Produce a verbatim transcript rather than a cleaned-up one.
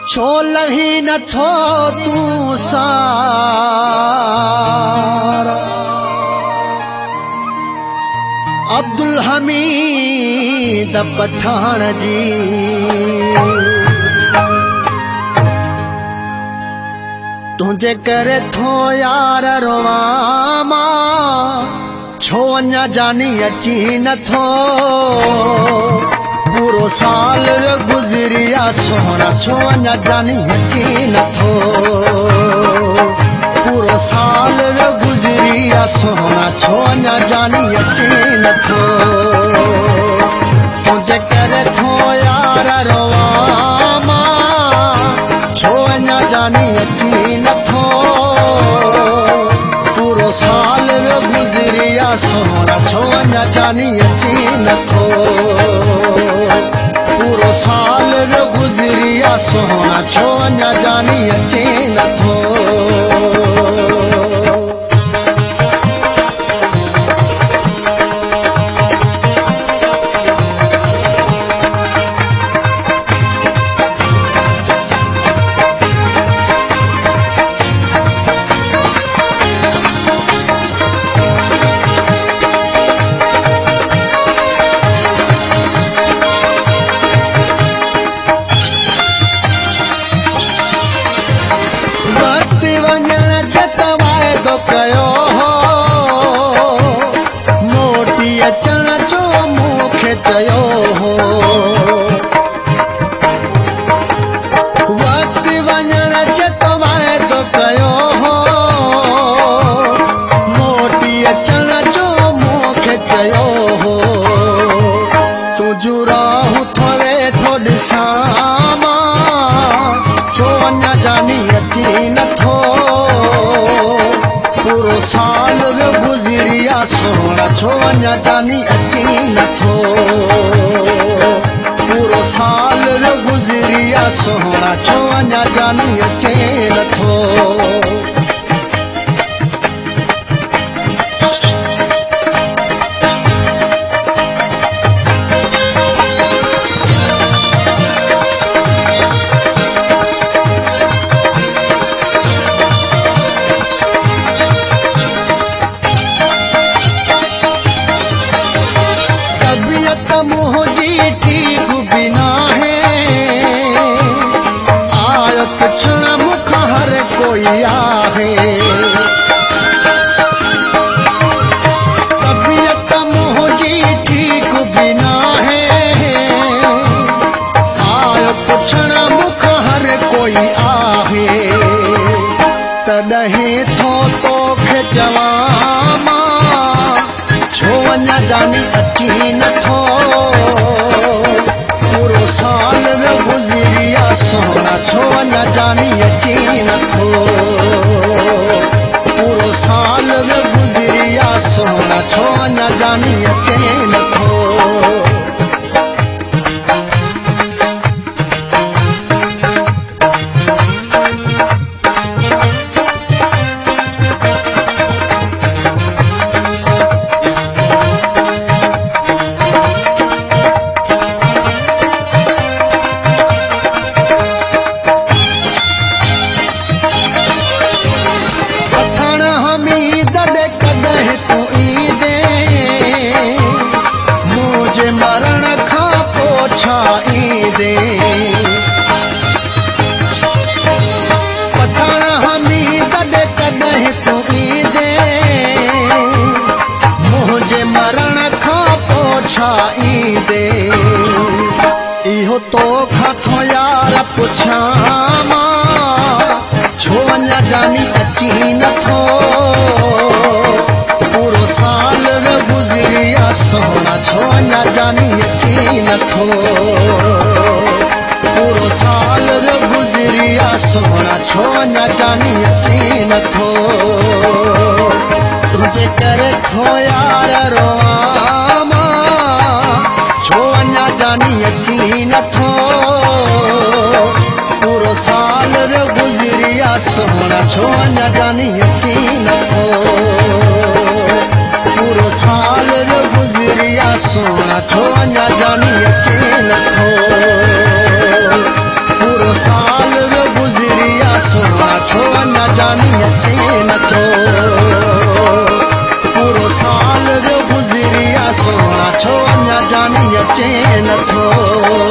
छो लही नथो तूं सार अब्दुल हमीद पठान जी तुझे करे थो यार रोवामा छो अञा जानी अची नथो पूरो साल गुज़रिया सोहना छो अञा जानी अची नथो पूरो साल गुज़रिया सोहना छो अञा जानी अची नथो तुझे करे थो यार रोवामा छो अञा जानी अची नथो पूरो साल गुज़रिया सोहना छो अञा जानी अची नथो पूरो साल गुज़रिया सोहना छो अञा जानी अची नथो अचण जो मूंखे चयो हो वक़्ति वञण जो वाइदो कयो हो मोटी अचण जो मूंखे चयो हो तुंहिंजूं राहूं थोरे थो ॾिसां मां छो अञा जानी अची नथो पूरो साल गुज़रिया सोहना छो अञा जानी अची नथो पूरो साल गुज़रिया सोहना छो अञा जानी अची नथो मुझी ठीक बिना है आयो पुछण मुख हर कोई आहे तबीयत मुझी ठीक बिना है आयो पुछण मुख हर कोई आहे तॾहिं थो तोखे चवां मां छो अञा जानी अची नथो पूरो साल गुज़रिया सोहना छो अञा जानी अची नथो पूरो साल गुज़रिया सोहना छो अञा जानी अची नथो मरण खां पोइ छा ईंदे पठाण हमीद ॾे कॾहिं तूं ईंदे मुंहिंजे मरण खां पोइ छा ईंदे इहो तोखां थो यार पुछां मां छो अञा जानी अची नथो पूरो साल गुज़रिया सोहना छो अञा जानी अची नथो पूरो साल गुज़रिया सोहना छो अञा जानी अची नथो तुंहिंजे करे थो यार रोवां मां छो अञा जानी अची नथो पूरो साल गुज़रिया सोहना छो अञा जानी अची नथो पूरो साल गुज़रिया सोहना छो अञा जानी अची नथो पूरो साल वियो गुज़रिया सोना छो अञा जानी अचे नथो पूरो साल वियो गुज़रिया सोना छो अञा जानी अचे नथो